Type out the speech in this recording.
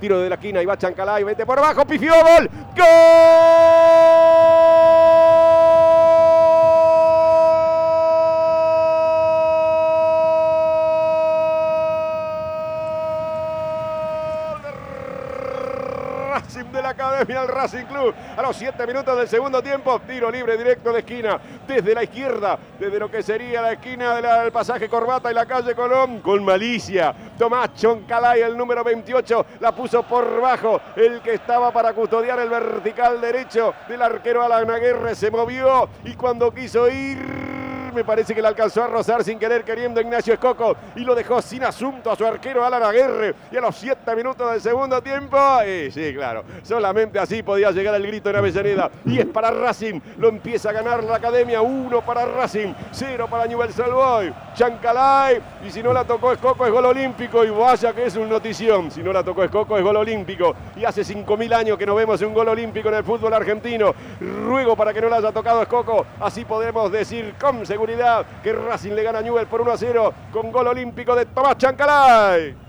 tiro de la esquina y va Chancalay, vete por abajo, pifió, gol. ¡Gol! De la Academia del Racing Club a los 7 minutos del segundo tiempo, tiro libre directo de esquina desde la izquierda, desde lo que sería la esquina del pasaje Corbata y la calle Colón, con malicia Tomás Chancalay, el número 28, la puso por bajo, el que estaba para custodiar el vertical derecho del arquero Alan Aguirre se movió y cuando quiso ir me parece que le alcanzó a rozar sin querer queriendo Ignacio Escoco y lo dejó sin asunto a su arquero Alan Aguirre. Y a los 7 minutos del segundo tiempo, sí, claro, solamente así podía llegar el grito en Avellaneda. Y es para Racing, lo empieza a ganar la Academia, 1 para Racing, 0 para Newell's Old Boys. Chancalay, y si no la tocó Escoco es gol olímpico, y vaya que es un notición. Si no la tocó Escoco es gol olímpico, y hace 5.000 años que no vemos un gol olímpico en el fútbol argentino. Ruego para que no la haya tocado Escoco, así podemos decir con seguridad que Racing le gana a Newell's por 1-0 con gol olímpico de Tomás Chancalay.